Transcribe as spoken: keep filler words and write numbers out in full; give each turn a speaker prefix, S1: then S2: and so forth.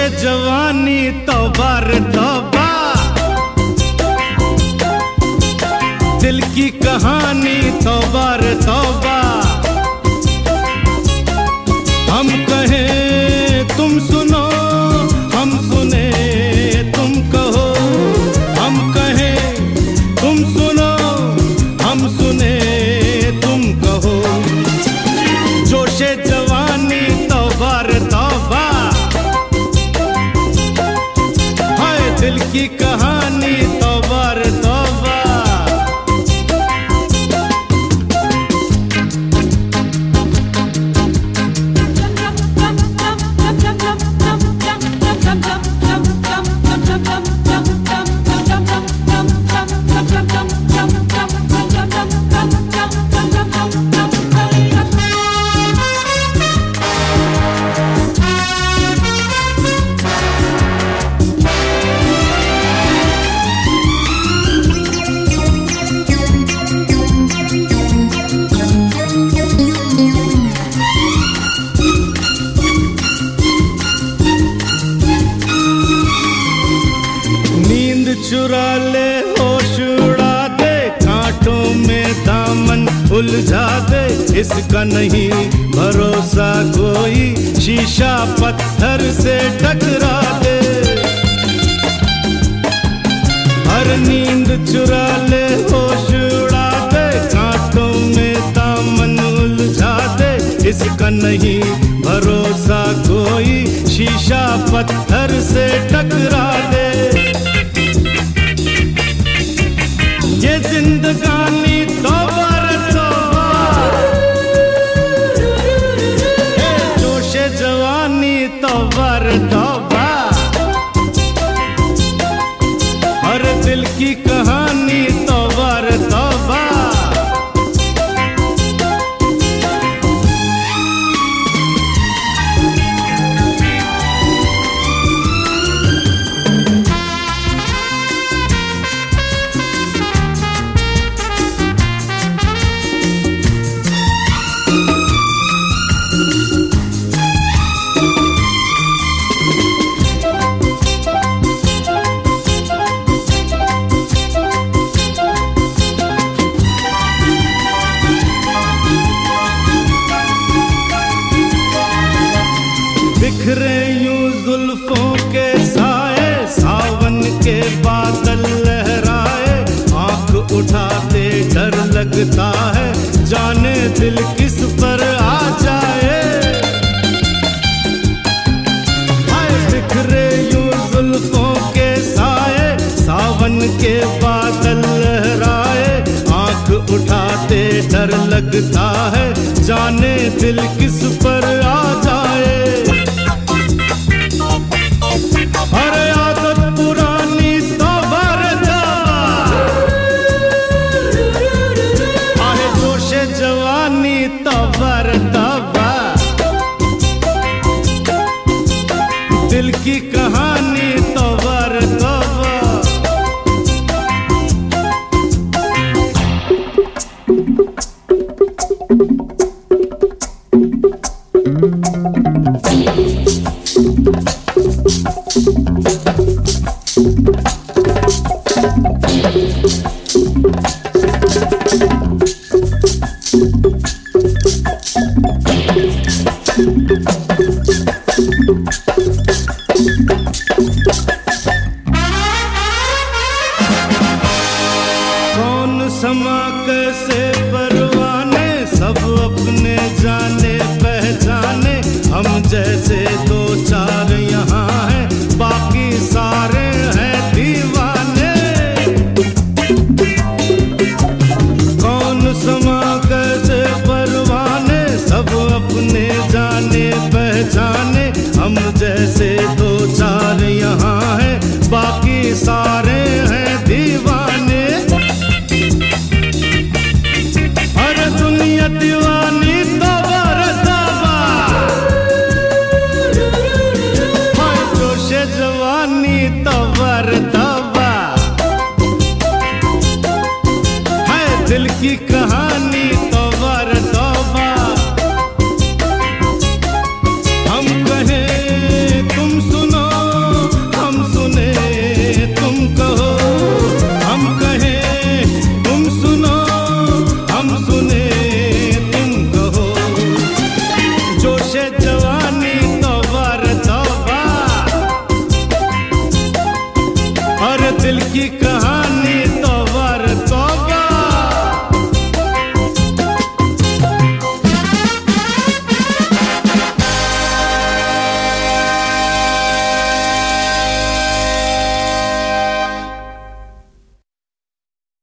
S1: जवानी तौबा रे तौबा, दिल की कहानी तौबा रे तौबा। हम कहें तुम सुनो, हम सुने तुम कहो। हम कहें तुम सुनो, हम सुने तुम कहो। जोशे जवानी तौबा रे तौबा, हाय दिल की कहानी तौबा रे तौबा। चुरा ले होश उड़ा दे, कांटों में दामन उलझा दे। इसका नहीं भरोसा कोई, शीशा पत्थर से टकरा दे। हर नींद चुरा ले होश उड़ा दे, कांटों में दामन उलझा दे। इसका नहीं भरोसा कोई, शीशा पत्थर से टकरा दे। ये जिंदगानी तौबा रे तौबा, जोशे जवानी तौबा रे तौबा। हर दिल की कहानी तौबा रे तौबा। बिखरे यूं जुल्फों के साए, सावन के बादल लहराए। आंख उठाते डर लगता है, जाने दिल किस पर आ जाए। हाय बिखरे यूं जुल्फों के साए, सावन के बादल लहराए। आंख उठाते डर लगता है, जाने दिल किस पर आ जाए। अरे आदत पुरानी तौबा रे तौबा, आहे जोशे जवानी तौबा रे तौबा। दिल की कहानी तौबा रे तौबा। कौन समा कैसे परवाने, सब अपने जाने पहचाने। हम जैसे दो चार यहाँ हैं, बाकी सारे हैं दीवाने। कौन समा कैसे परवाने, सब अपने जाने पहचाने।